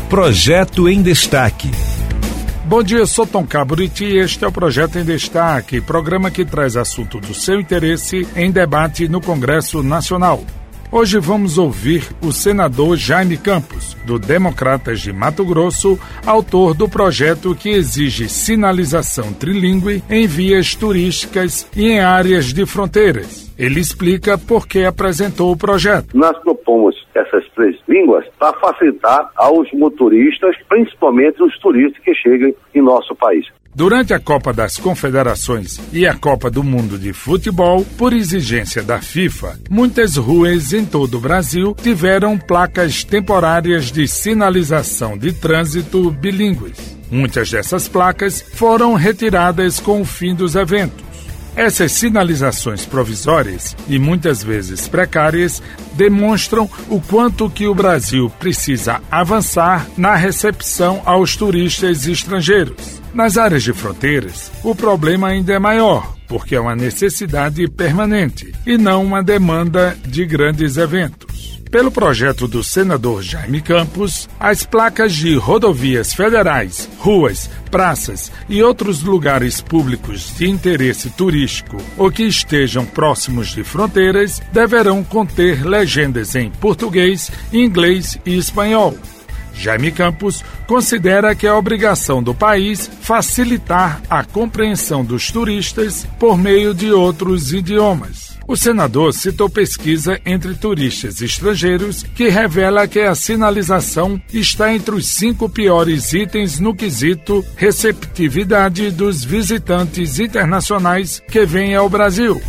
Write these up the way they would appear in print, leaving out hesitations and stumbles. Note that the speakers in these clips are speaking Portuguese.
Projeto em Destaque. Bom dia, sou Tom Caburiti e este é o Projeto em Destaque, programa que traz assunto do seu interesse em debate no Congresso Nacional. Hoje vamos ouvir o senador Jaime Campos, do Democratas de Mato Grosso, autor do projeto que exige sinalização trilingüe em vias turísticas e em áreas de fronteiras. Ele explica por que apresentou o projeto. Nós propomos essas 3 línguas para facilitar aos motoristas, principalmente os turistas que chegam em nosso país. Durante a Copa das Confederações e a Copa do Mundo de Futebol, por exigência da FIFA, muitas ruas em todo o Brasil tiveram placas temporárias de sinalização de trânsito bilíngues. Muitas dessas placas foram retiradas com o fim dos eventos. Essas sinalizações provisórias, e muitas vezes precárias, demonstram o quanto que o Brasil precisa avançar na recepção aos turistas estrangeiros. Nas áreas de fronteiras, o problema ainda é maior, porque é uma necessidade permanente e não uma demanda de grandes eventos. Pelo projeto do senador Jaime Campos, as placas de rodovias federais, ruas, praças e outros lugares públicos de interesse turístico ou que estejam próximos de fronteiras deverão conter legendas em português, inglês e espanhol. Jaime Campos considera que é obrigação do país facilitar a compreensão dos turistas por meio de outros idiomas. O senador citou pesquisa entre turistas estrangeiros que revela que a sinalização está entre os 5 piores itens no quesito receptividade dos visitantes internacionais que vêm ao Brasil.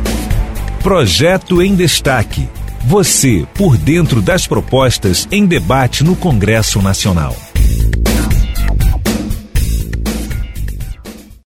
Projeto em Destaque. Você por dentro das propostas em debate no Congresso Nacional.